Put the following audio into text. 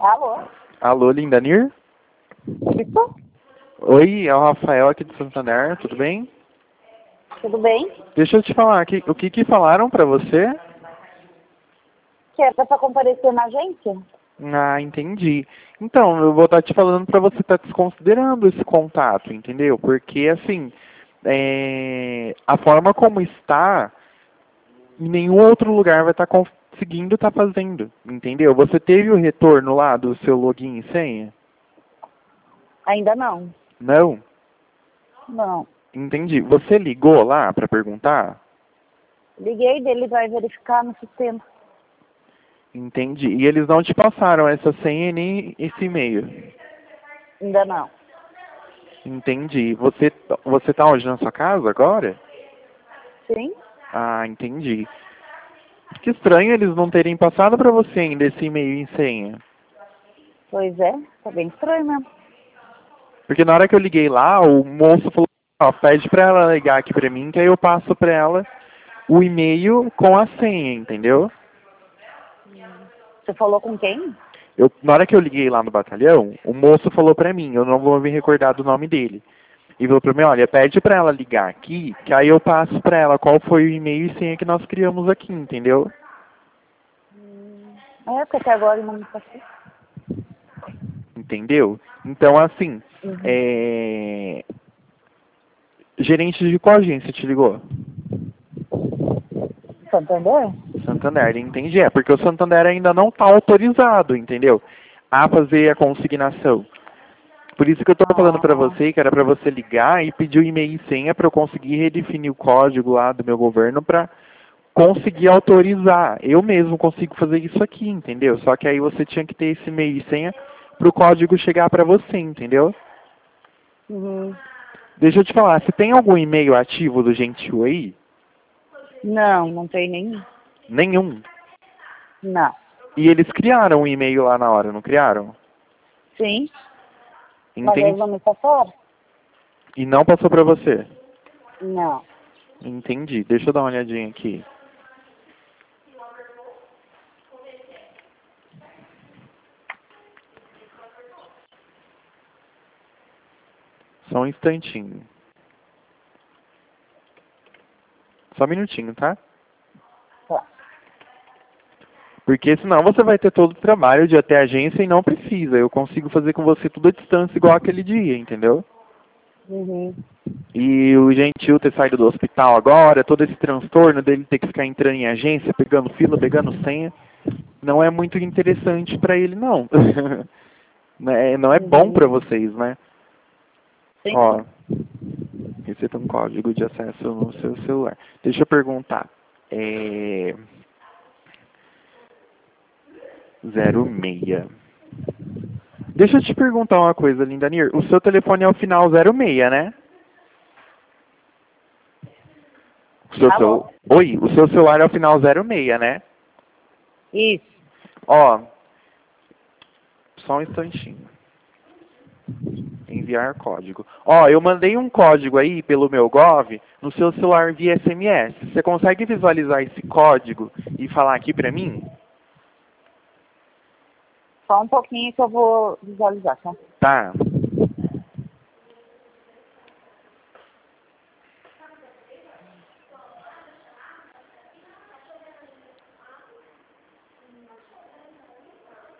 Alô? Alô, Lindanir? Isso? Oi, é o Rafael aqui de Santander, tudo bem? Tudo bem? Deixa eu te falar, o que falaram pra você? Que era pra comparecer na agência? Ah, entendi. Então, eu vou estar te falando pra você estar desconsiderando esse contato, entendeu? Porque, assim, a forma como está, em nenhum outro lugar vai estar conseguindo estar fazendo, entendeu? Você teve o retorno lá do seu login e senha? Ainda não. Não? Não. Entendi. Você ligou lá pra perguntar? Liguei dele, vai verificar no sistema. Entendi. E eles não te passaram essa senha nem esse e-mail? Ainda não. Entendi. Você tá onde? Na sua casa agora? Sim? Ah, entendi. Que estranho eles não terem passado pra você ainda esse e-mail e senha. Pois é, tá bem estranho mesmo. Porque na hora que eu liguei lá, o moço falou, ó, pede pra ela ligar aqui pra mim, que aí eu passo pra ela o e-mail com a senha, entendeu? Você falou com quem? Na hora que eu liguei lá no batalhão, o moço falou pra mim, eu não vou me recordar do nome dele. E falou pra mim, olha, pede pra ela ligar aqui, que aí eu passo pra ela qual foi o e-mail e senha que nós criamos aqui, entendeu? É, porque até agora ele não me passou. Entendeu? Então, assim, Uhum. gerente de qual agência te ligou? Santander? Santander, entendi. É, porque o Santander ainda não está autorizado, entendeu? A fazer a consignação. Por isso que eu estou falando para Ah, você que era para você ligar e pedir o e-mail e senha para eu conseguir redefinir o código lá do meu governo para conseguir autorizar. Eu mesmo consigo fazer isso aqui, entendeu? Só que aí você tinha que ter esse e-mail e senha para o código chegar para você, entendeu? uhum. Deixa eu te falar, você tem algum e-mail ativo do Gentil aí? Não, não tem nenhum. Nenhum. Não. E eles criaram um e-mail lá na hora, não criaram? Sim, mas eles Entendi. não me passaram? E não passou pra você? Não. Entendi. Deixa eu dar uma olhadinha aqui. Só um instantinho. Só um minutinho, tá? Tá. Porque senão você vai ter todo o trabalho de ir até a agência e não precisa. Eu consigo fazer com você tudo à distância igual aquele dia, entendeu? Uhum. E o Gentil ter saído do hospital agora, todo esse transtorno dele ter que ficar entrando em agência, pegando fila, pegando senha, não é muito interessante pra ele, não. Não é bom pra Uhum. vocês, né? Sim, Ó, sim. receba um código de acesso no seu celular. Deixa eu perguntar. É... 06. Deixa eu te perguntar uma coisa, Lindanir. O seu telefone é o final 06, né? Alô? Oi, o seu celular é o final 06, né? Isso. Ó, só um instantinho. Enviar código. Ó, eu mandei um código aí pelo meu Gov no seu celular via SMS. Você consegue visualizar esse código e falar aqui pra mim? Só um pouquinho que eu vou visualizar, tá? Tá.